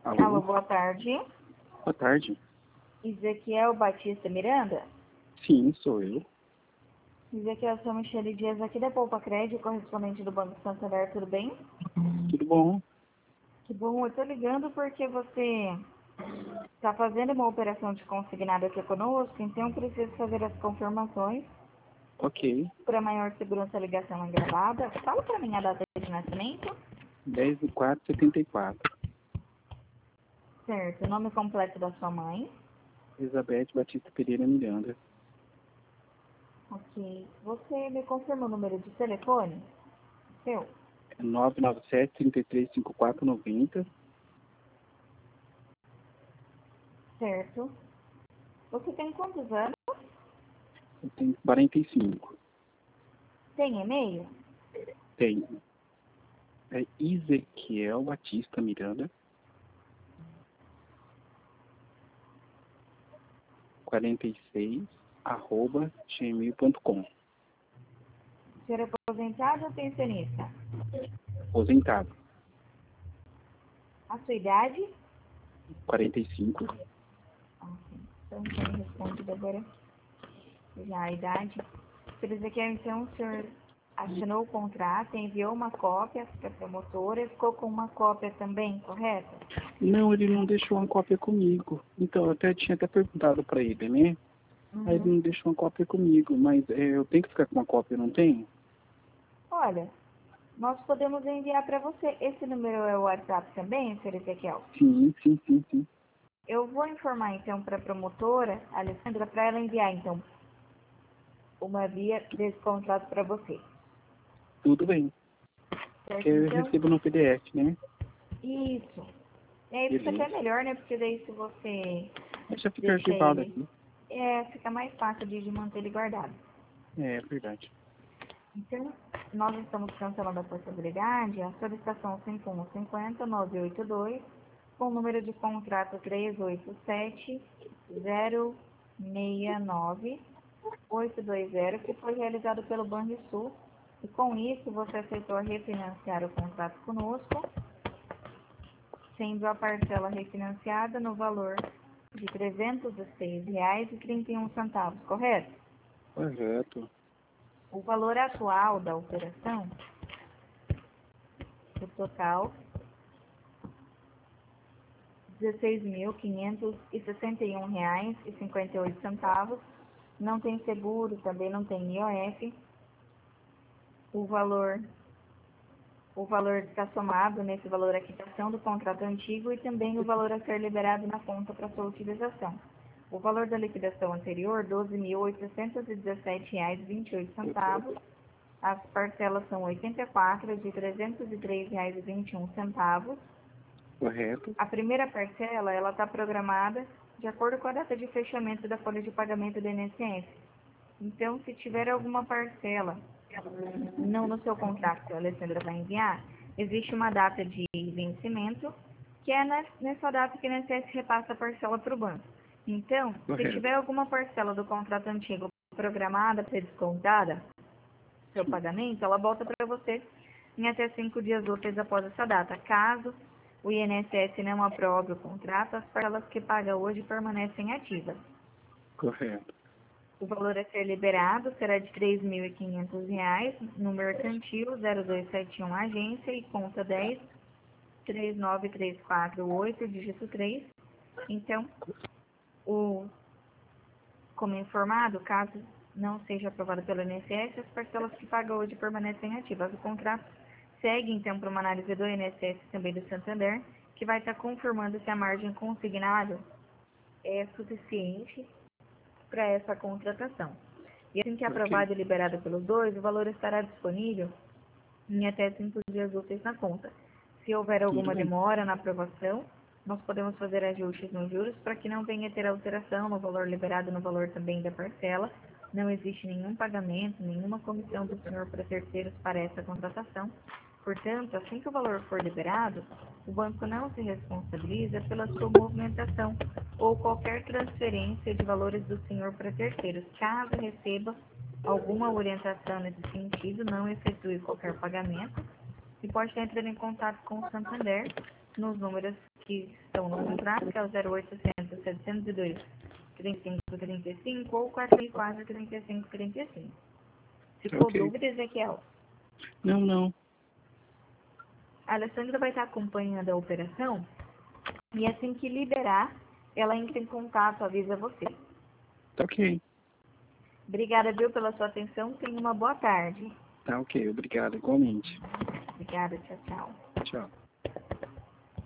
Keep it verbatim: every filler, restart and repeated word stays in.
Alô? Alô, boa tarde. Boa tarde. Ezequiel Batista Miranda? Sim, sou eu. Ezequiel, sou Michele Dias aqui da Poupa Crédito, correspondente do Banco Santander, tudo bem? Tudo bom? Que bom, eu tô ligando porque você está fazendo uma operação de consignado aqui conosco, então eu preciso fazer as confirmações. Ok. Para maior segurança, a ligação é gravada. Fala para mim a data de nascimento. dez de quatro de setenta e quatro. Certo, o nome completo da sua mãe. Elizabeth Batista Pereira Miranda. Ok. Você me confirma o número de telefone? Seu? É nove nove sete, três três cinco quatro nove zero. Certo. Você tem quantos anos? Eu tenho quarenta e cinco. Tem e-mail? Tenho. É Ezequiel Batista Miranda. quarenta e seis, arroba gmail ponto com. O senhor é aposentado ou pensionista? Aposentado. A sua idade? quarenta e cinco. Ok. Então, tem respondido agora já a idade. Por isso aqui, então, o senhor assinou o contrato, enviou uma cópia para a promotora, ficou com uma cópia também, correto? Não, ele não deixou uma cópia comigo. Então, eu até tinha até perguntado para ele, né? Uhum. Aí ele não deixou uma cópia comigo, mas é, eu tenho que ficar com uma cópia, não tenho? Olha, nós podemos enviar para você. Esse número é o WhatsApp também, senhor Ezequiel? Sim, sim, sim, sim. Eu vou informar, então, para a promotora, Alessandra, para ela enviar, então, uma via desse contrato para você. Tudo bem. Certo, Que eu então? recebo no P D F, né? Isso. É, isso até é Beleza. melhor, né? Porque daí se você Deixa ficar deixa arquivado ele, aqui. é, fica mais fácil de, de manter ele guardado. É verdade. Então, nós estamos cancelando a possibilidade, a solicitação cinco um cinco zero nove oito dois, com o número de contrato três oito sete zero seis nove oito dois zero, que foi realizado pelo Banrisul. E com isso, você aceitou refinanciar o contrato conosco, sendo a parcela refinanciada no valor de trezentos e seis reais e trinta e um centavos, correto? Correto. O valor atual da operação, o total, dezesseis mil quinhentos e sessenta e um reais e cinquenta e oito centavos. Não tem seguro, também não tem I O F. O valor, o valor está somado nesse valor a quitação do contrato antigo e também o valor a ser liberado na conta para sua utilização. O valor da liquidação anterior, doze mil oitocentos e dezessete reais e vinte e oito centavos. As parcelas são oitenta e quatro de trezentos e três reais e vinte e um centavos. Correto. A primeira parcela, ela está programada de acordo com a data de fechamento da folha de pagamento do I N S S. Então, se tiver alguma parcela não no seu contrato que a Alessandra vai enviar, existe uma data de vencimento, que é nessa data que o I N S S repassa a parcela para o banco. Então, se Correto. tiver alguma parcela do contrato antigo programada para ser descontada, seu pagamento, ela volta para você em até cinco dias úteis após essa data. Caso o I N S S não aprove o contrato, as parcelas que paga hoje permanecem ativas. Correto. O valor a ser liberado será de três mil e quinhentos reais no mercantil zero dois sete um agência e conta dez três nove três quatro oito, dígito três. Então, o, como informado, caso não seja aprovado pelo I N S S, as parcelas que paga hoje permanecem ativas. O contrato segue, então, para uma análise do I N S S e também do Santander, que vai estar confirmando se a margem consignada é suficiente para essa contratação. E assim que aprovado Ok. e liberado pelos dois, o valor estará disponível em até cinco dias úteis na conta. Se houver Tudo alguma bem. demora na aprovação, nós podemos fazer ajustes nos juros para que não venha a ter alteração no valor liberado, no valor também da parcela. Não existe nenhum pagamento, nenhuma comissão do senhor para terceiros para essa contratação. Portanto, assim que o valor for liberado, o banco não se responsabiliza pela sua movimentação ou qualquer transferência de valores do senhor para terceiros. Caso receba alguma orientação nesse sentido, não efetue qualquer pagamento e pode estar entrando em contato com o Santander nos números que estão no contrato, que é o zero oitocentos, setecentos e dois, trinta e cinco, trinta e cinco ou quatro mil e quatro, trinta e cinco, trinta e cinco. Ficou Ok. dúvida, Ezequiel? Não, não. A Alessandra vai estar acompanhando a operação e assim que liberar, ela entra em contato, avisa você. Tá ok. Obrigada, viu, pela sua atenção. Tenha uma boa tarde. Tá ok. Obrigado, igualmente. Obrigada, tchau, tchau. Tchau.